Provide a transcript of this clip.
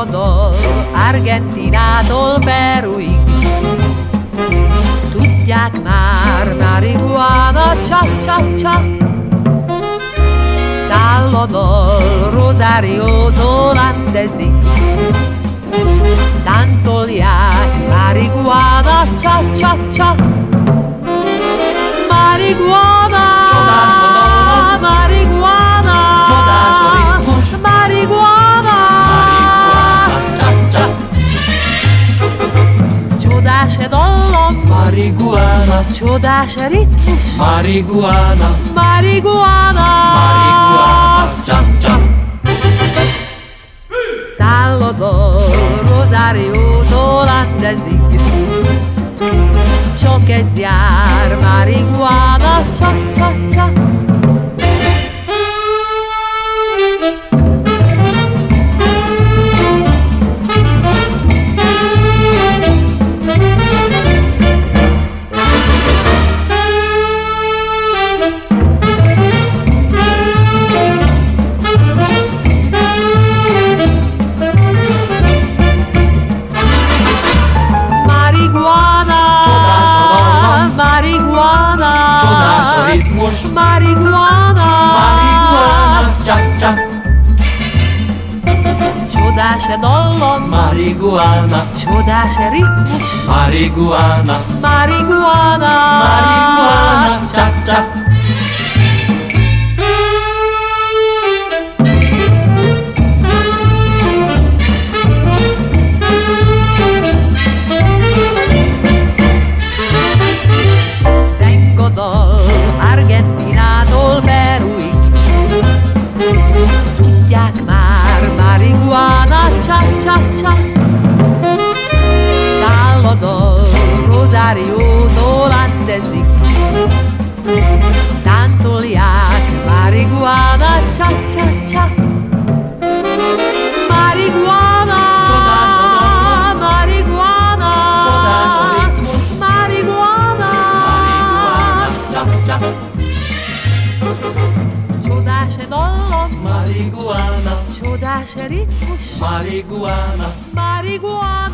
dal Argentinától Peruig. Tudják már, marihuana, csa-csa-csa. Száll a dal Rosáriótól Andesig. Táncolják, marihuana, csa-csa-csa. Marihuana, marihuana, marihuana, csodás dallam, Marihuana, csodás ritmus, marihuana, marihuana, marihuana, cha-cha. száll a dal Rosáriótól Andesig. Csak ez jár, marihuana, csa-csa-csa. Marihuana, marihuana, cha-cha. Csodás dallam, Marihuana, csodás ritmus, marihuana, marihuana, marihuana, cha-cha. Argentinától Peruig. Tudják már, marihuana, csa-csa-csa. Száll a dal Rosáriótól Andesig. Táncolják, marihuana, csa-csa-csa. Marihuana, marihuana, marihuana, cha-cha. csodás dallam, Marihuana, csodás ritmus, marihuana, marihuana.